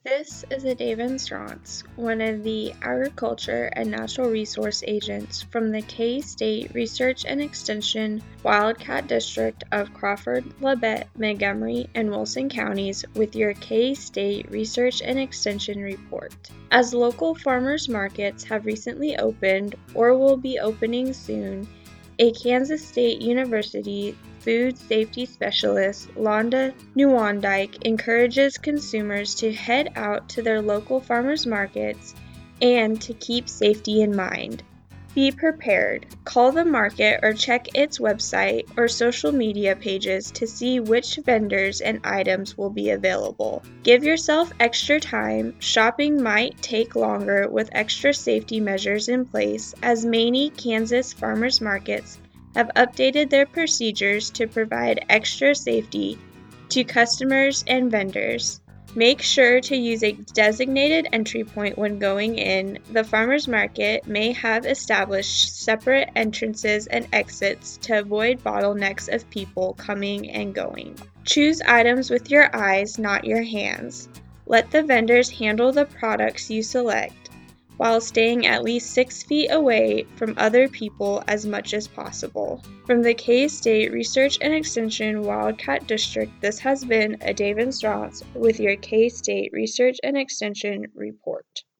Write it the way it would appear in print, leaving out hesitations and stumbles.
This is a David Strauss, one of the Agriculture and Natural Resource Agents from the K-State Research and Extension Wildcat District of Crawford, Labette, Montgomery, and Wilson counties with your K-State Research and Extension report. As local farmers markets have recently opened or will be opening soon, a Kansas State University food safety specialist, Londa Newandike, encourages consumers to head out to their local farmers markets and to keep safety in mind. Be prepared. Call the market or check its website or social media pages to see which vendors and items will be available. Give yourself extra time. Shopping might take longer with extra safety measures in place, as many Kansas farmers markets have updated their procedures to provide extra safety to customers and vendors. Make sure to use a designated entry point when going in. The farmers market may have established separate entrances and exits to avoid bottlenecks of people coming and going. Choose items with your eyes, not your hands. Let the vendors handle the products you select, while staying at least 6 feet away from other people as much as possible. From the K-State Research and Extension Wildcat District, this has been a David Strauss with your K-State Research and Extension report.